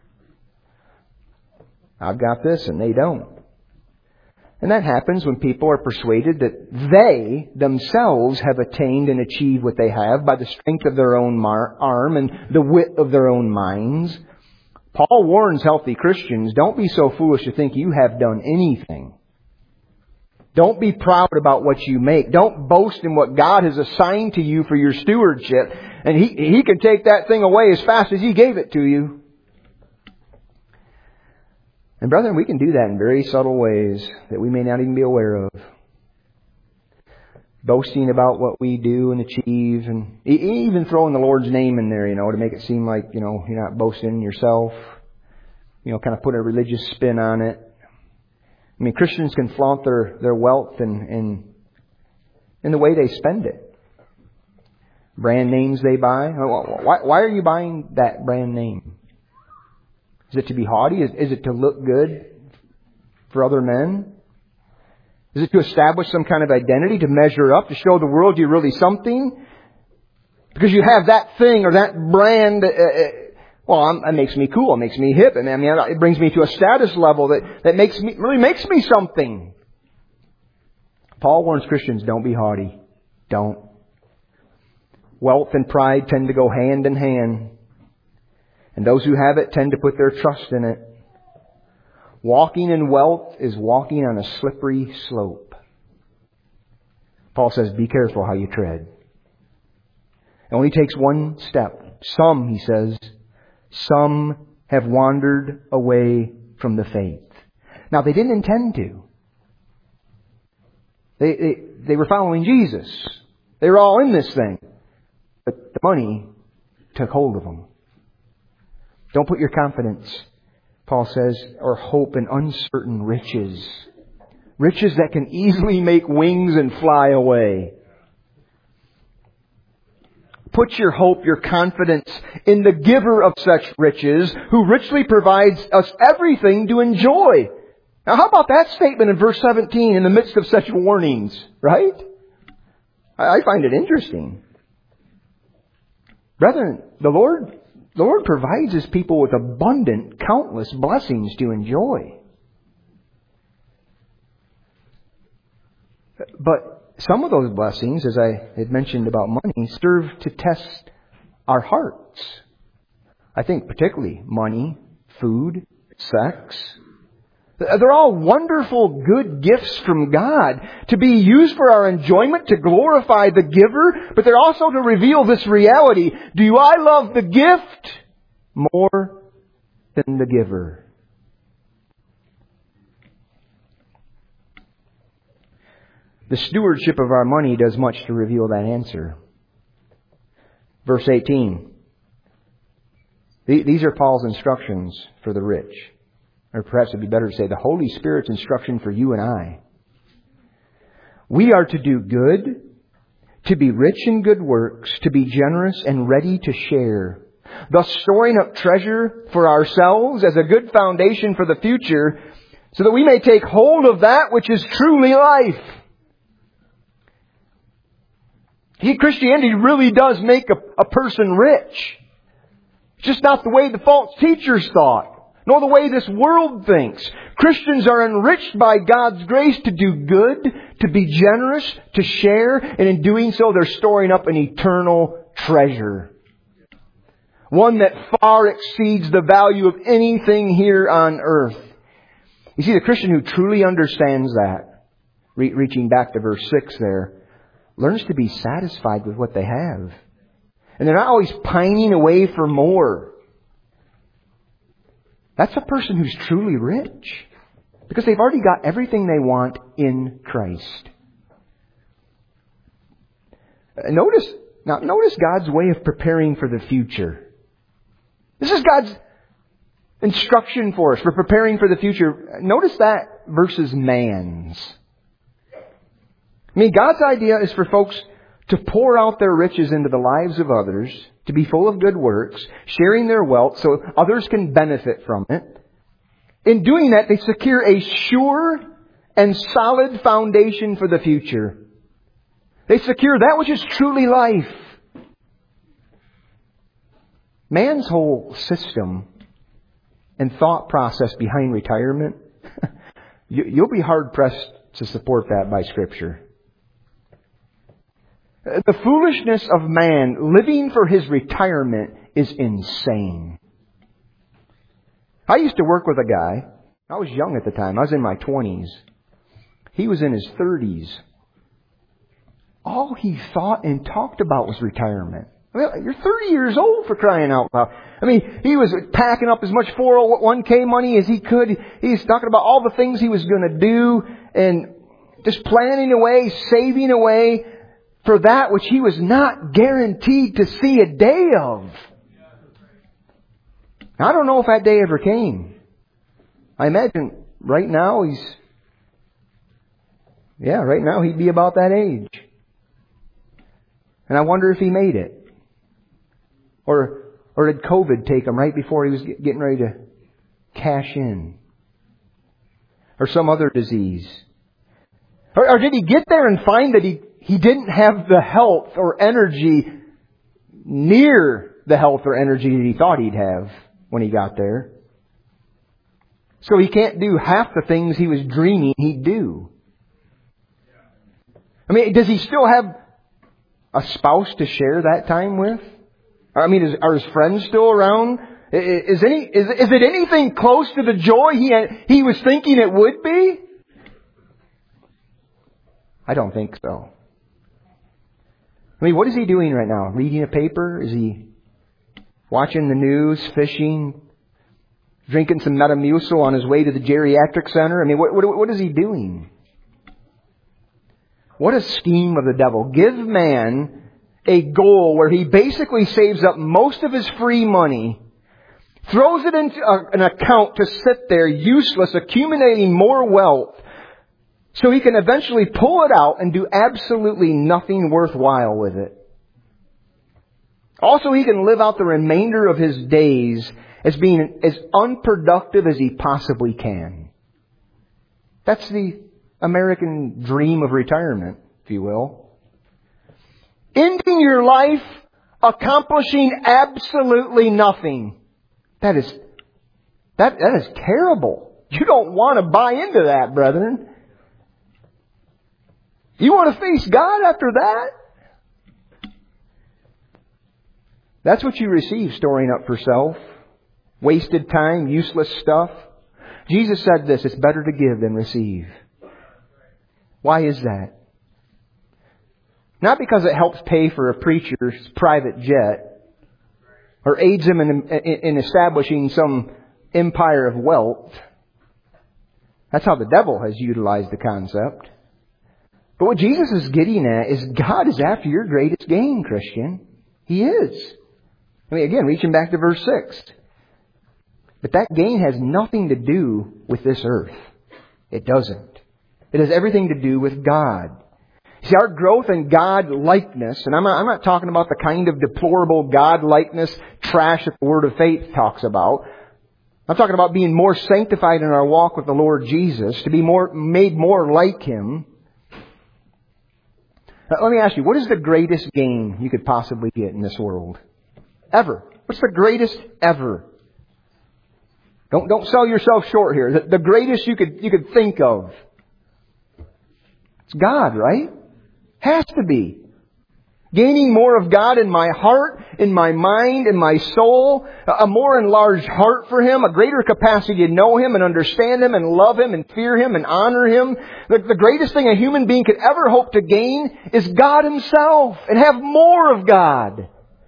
I've got this and they don't. And that happens when people are persuaded that they themselves have attained and achieved what they have by the strength of their own arm and the wit of their own minds. Paul warns healthy Christians, don't be so foolish to think you have done anything. Don't be proud about what you make. Don't boast in what God has assigned to you for your stewardship. And He can take that thing away as fast as He gave it to you. And brethren, we can do that in very subtle ways that we may not even be aware of. Boasting about what we do and achieve, and even throwing the Lord's name in there, to make it seem like, you're not boasting in yourself. Kind of put a religious spin on it. I mean, Christians can flaunt their wealth in the way they spend it. Brand names they buy. Why are you buying that brand name? Is it to be haughty? Is it to look good for other men? Is it to establish some kind of identity, to measure up, to show the world you're really something? Because you have that thing or that brand, it makes me cool, it makes me hip, and it brings me to a status level that really makes me something. Paul warns Christians, don't be haughty. Don't. Wealth and pride tend to go hand in hand. And those who have it tend to put their trust in it. Walking in wealth is walking on a slippery slope. Paul says, be careful how you tread. It only takes one step. Some, he says, some have wandered away from the faith. Now, they didn't intend to. They were following Jesus. They were all in this thing. But the money took hold of them. Don't put your confidence, Paul says, or hope in uncertain riches. Riches that can easily make wings and fly away. Put your hope, your confidence in the giver of such riches, who richly provides us everything to enjoy. Now, how about that statement in verse 17 in the midst of such warnings, right? I find it interesting. Brethren, the Lord provides His people with abundant, countless blessings to enjoy. But some of those blessings, as I had mentioned about money, serve to test our hearts. I think particularly money, food, sex. They're all wonderful, good gifts from God to be used for our enjoyment, to glorify the giver, but they're also to reveal this reality. Do I love the gift more than the giver? The stewardship of our money does much to reveal that answer. Verse 18. These are Paul's instructions for the rich. Or perhaps it'd be better to say the Holy Spirit's instruction for you and I. We are to do good, to be rich in good works, to be generous and ready to share, thus storing up treasure for ourselves as a good foundation for the future, so that we may take hold of that which is truly life. Christianity really does make a person rich. It's just not the way the false teachers thought, nor the way this world thinks. Christians are enriched by God's grace to do good, to be generous, to share, and in doing so they're storing up an eternal treasure. One that far exceeds the value of anything here on earth. You see, the Christian who truly understands that, reaching back to verse 6 there, learns to be satisfied with what they have. And they're not always pining away for more. That's a person who's truly rich. Because they've already got everything they want in Christ. Notice God's way of preparing for the future. This is God's instruction for us for preparing for the future. Notice that versus man's. God's idea is for folks to pour out their riches into the lives of others, to be full of good works, sharing their wealth so others can benefit from it. In doing that, they secure a sure and solid foundation for the future. They secure that which is truly life. Man's whole system and thought process behind retirement, you'll be hard-pressed to support that by Scripture. The foolishness of man living for his retirement is insane. I used to work with a guy. I was young at the time. I was in my 20s. He was in his 30s. All he thought and talked about was retirement. You're 30 years old, for crying out loud. He was packing up as much 401k money as he could. He's talking about all the things he was going to do and just planning away, saving away for that which he was not guaranteed to see a day of. I don't know if that day ever came. I imagine right now he'd be about that age. And I wonder if he made it. Or did COVID take him right before he was getting ready to cash in? Or some other disease. Or did he get there and find that he didn't have the health or energy near the health or energy that he thought he'd have when he got there? So he can't do half the things he was dreaming he'd do. I mean, does he still have a spouse to share that time with? I mean, are his friends still around? Is it anything close to the joy he was thinking it would be? I don't think so. I mean, what is he doing right now? Reading a paper? Is he watching the news, fishing, drinking some Metamucil on his way to the geriatric center? I mean, what is he doing? What a scheme of the devil. Give man a goal where he basically saves up most of his free money, throws it into an account to sit there useless, accumulating more wealth, so he can eventually pull it out and do absolutely nothing worthwhile with it. Also, he can live out the remainder of his days as being as unproductive as he possibly can. That's the American dream of retirement, if you will. Ending your life accomplishing absolutely nothing. That is terrible. You don't want to buy into that, brethren. You want to face God after that? That's what you receive, storing up for self. Wasted time, useless stuff. Jesus said this, it's better to give than receive. Why is that? Not because it helps pay for a preacher's private jet or aids him in establishing some empire of wealth. That's how the devil has utilized the concept. But what Jesus is getting at is God is after your greatest gain, Christian. He is. I mean, again, reaching back to verse 6. But that gain has nothing to do with this earth. It doesn't. It has everything to do with God. See, our growth in God-likeness, and I'm not talking about the kind of deplorable God-likeness trash that the Word of Faith talks about. I'm talking about being more sanctified in our walk with the Lord Jesus, to be made more like Him. Now, let me ask you, what is the greatest gain you could possibly get in this world? Ever. What's the greatest ever? Don't sell yourself short here. The greatest you could think of. It's God, right? Has to be. Gaining more of God in my heart, in my mind, in my soul, a more enlarged heart for Him, a greater capacity to know Him and understand Him and love Him and fear Him and honor Him. The greatest thing a human being could ever hope to gain is God Himself and have more of God.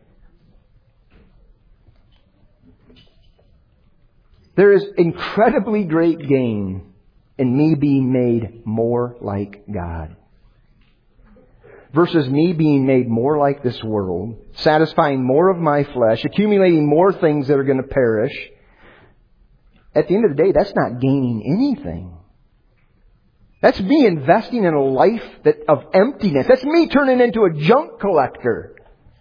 There is incredibly great gain in me being made more like God. Versus me being made more like this world, satisfying more of my flesh, accumulating more things that are going to perish. At the end of the day, that's not gaining anything. That's me investing in a life of emptiness. That's me turning into a junk collector.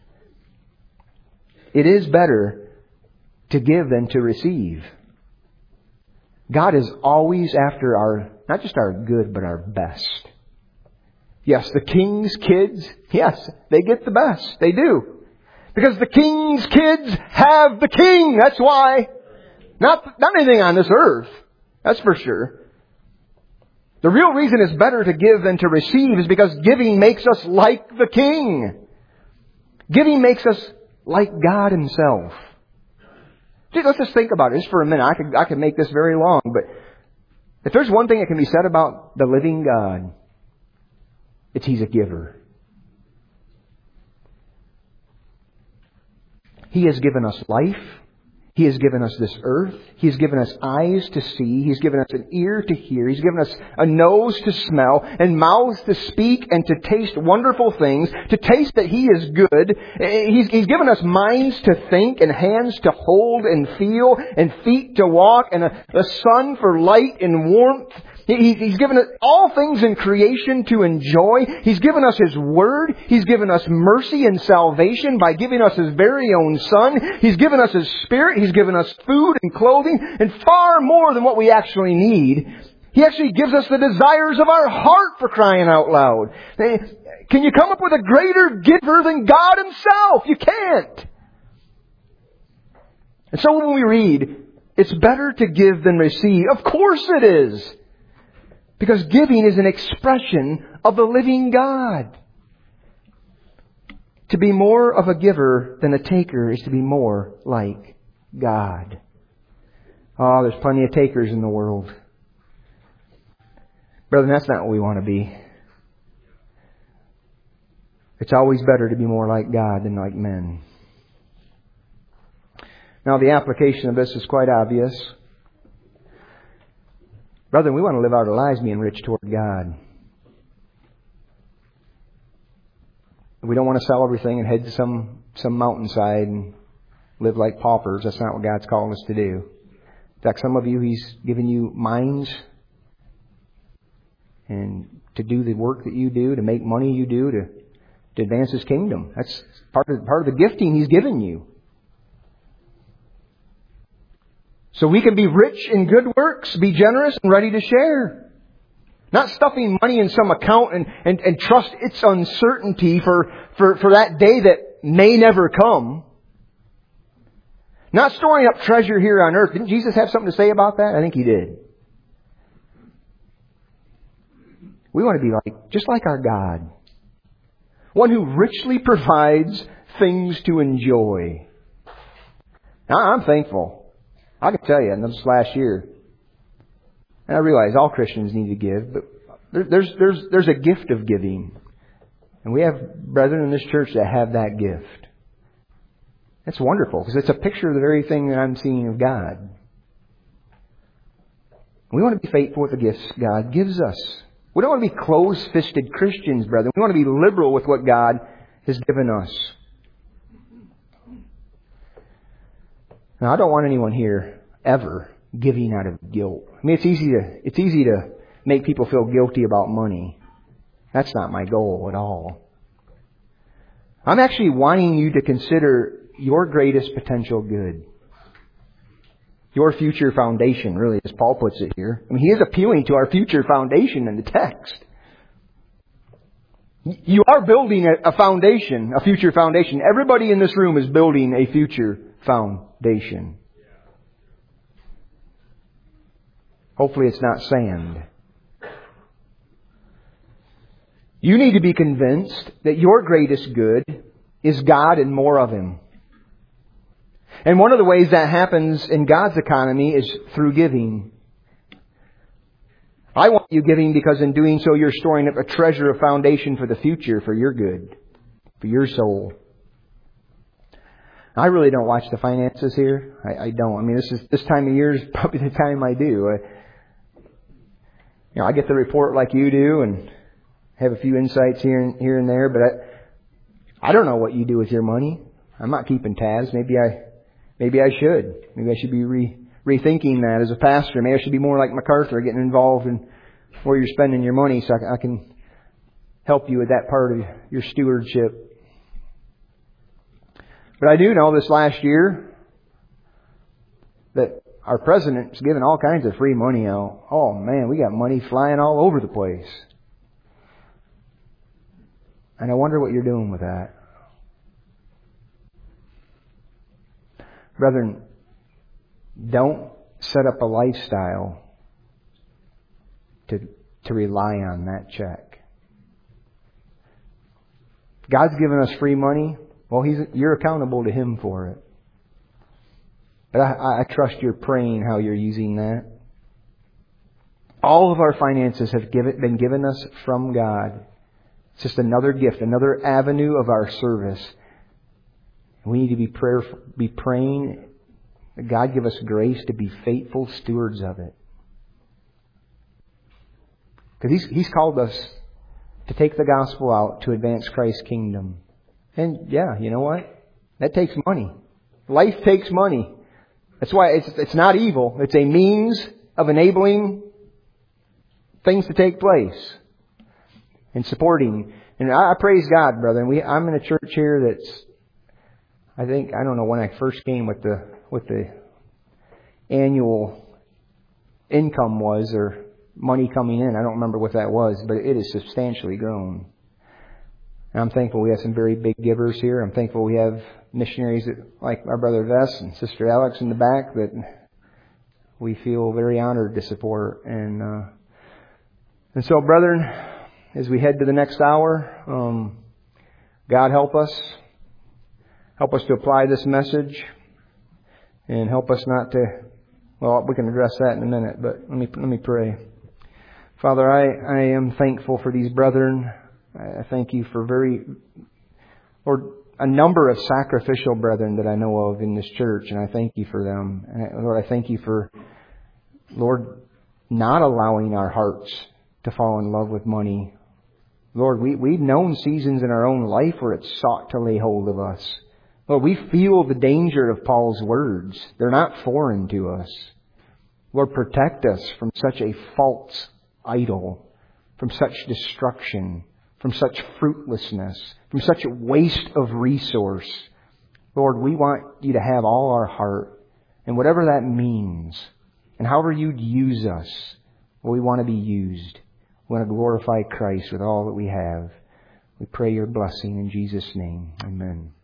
It is better to give than to receive. God is always after not just our good, but our best. Yes, the king's kids, yes, they get the best. They do. Because the king's kids have the king. That's why. Not anything on this earth. That's for sure. The real reason it's better to give than to receive is because giving makes us like the king. Giving makes us like God Himself. See, let's just think about it just for a minute. I could make this very long, but if there's one thing that can be said about the living God, it's He's a giver. He has given us life. He has given us this earth. He has given us eyes to see. He's given us an ear to hear. He's given us a nose to smell and mouths to speak and to taste wonderful things, to taste that He is good. He's given us minds to think and hands to hold and feel and feet to walk and a sun for light and warmth. He's given us all things in creation to enjoy. He's given us His Word. He's given us mercy and salvation by giving us His very own Son. He's given us His Spirit. He's given us food and clothing and far more than what we actually need. He actually gives us the desires of our heart, for crying out loud. Can you come up with a greater giver than God Himself? You can't. And so when we read, it's better to give than receive, of course it is. Because giving is an expression of the living God. To be more of a giver than a taker is to be more like God. Oh, there's plenty of takers in the world. Brethren, that's not what we want to be. It's always better to be more like God than like men. Now, the application of this is quite obvious. Brethren, we want to live out our lives being rich toward God. We don't want to sell everything and head to some mountainside and live like paupers. That's not what God's calling us to do. In fact, some of you, He's given you minds and to do the work that you do, to make money you do, to advance His kingdom. That's part of the gifting He's given you. So we can be rich in good works, be generous and ready to share. Not stuffing money in some account and trust its uncertainty for that day that may never come. Not storing up treasure here on earth. Didn't Jesus have something to say about that? I think He did. We want to be just like our God. One who richly provides things to enjoy. Now, I'm thankful. I can tell you, in this last year, and I realize all Christians need to give, but there's a gift of giving. And we have brethren in this church that have that gift. It's wonderful, because it's a picture of the very thing that I'm seeing of God. We want to be faithful with the gifts God gives us. We don't want to be close-fisted Christians, brethren. We want to be liberal with what God has given us. Now, I don't want anyone here ever giving out of guilt. I mean, it's easy to make people feel guilty about money. That's not my goal at all. I'm actually wanting you to consider your greatest potential good. Your future foundation, really, as Paul puts it here. I mean, he is appealing to our future foundation in the text. You are building a foundation, a future foundation. Everybody in this room is building a future foundation. Hopefully it's not sand. You need to be convinced that your greatest good is God and more of Him. And one of the ways that happens in God's economy is through giving. I want you giving because in doing so you're storing up a treasure, a foundation for the future, for your good, for your soul. I really don't watch the finances here. I don't. I mean, this time of year is probably the time I do. I get the report like you do and have a few insights here and there, but I don't know what you do with your money. I'm not keeping tabs. Maybe I should. Maybe I should be rethinking that as a pastor. Maybe I should be more like MacArthur, getting involved in where you're spending your money so I can help you with that part of your stewardship. But I do know this last year that our president's given all kinds of free money out. Oh man, we got money flying all over the place. And I wonder what you're doing with that. Brethren, don't set up a lifestyle to rely on that check. God's given us free money. Well, you're accountable to Him for it. But I trust you're praying how you're using that. All of our finances have been given us from God. It's just another gift, another avenue of our service. We need to be praying that God give us grace to be faithful stewards of it. Because He's called us to take the gospel out to advance Christ's kingdom. And yeah, you know what? That takes money. Life takes money. That's why it's not evil. It's a means of enabling things to take place and supporting. And I praise God, brother. I'm in a church here that's, I don't know when I first came what the annual income was, or money coming in. I don't remember what that was, but it is substantially grown. And I'm thankful we have some very big givers here. I'm thankful we have missionaries like our brother Vess and Sister Alex in the back that we feel very honored to support. And so, brethren, as we head to the next hour, God help us. Help us to apply this message. And help us not to, well, we can address that in a minute, but let me pray. Father, I am thankful for these brethren. I thank you for a number of sacrificial brethren that I know of in this church, and I thank you for them. And Lord, I thank you for, Lord, not allowing our hearts to fall in love with money. Lord, we've known seasons in our own life where it sought to lay hold of us. Lord, we feel the danger of Paul's words. They're not foreign to us. Lord, protect us from such a false idol, from such destruction, from such fruitlessness, from such a waste of resource. Lord, we want you to have all our heart, and whatever that means, and however you'd use us, we want to be used. We want to glorify Christ with all that we have. We pray your blessing in Jesus' name. Amen.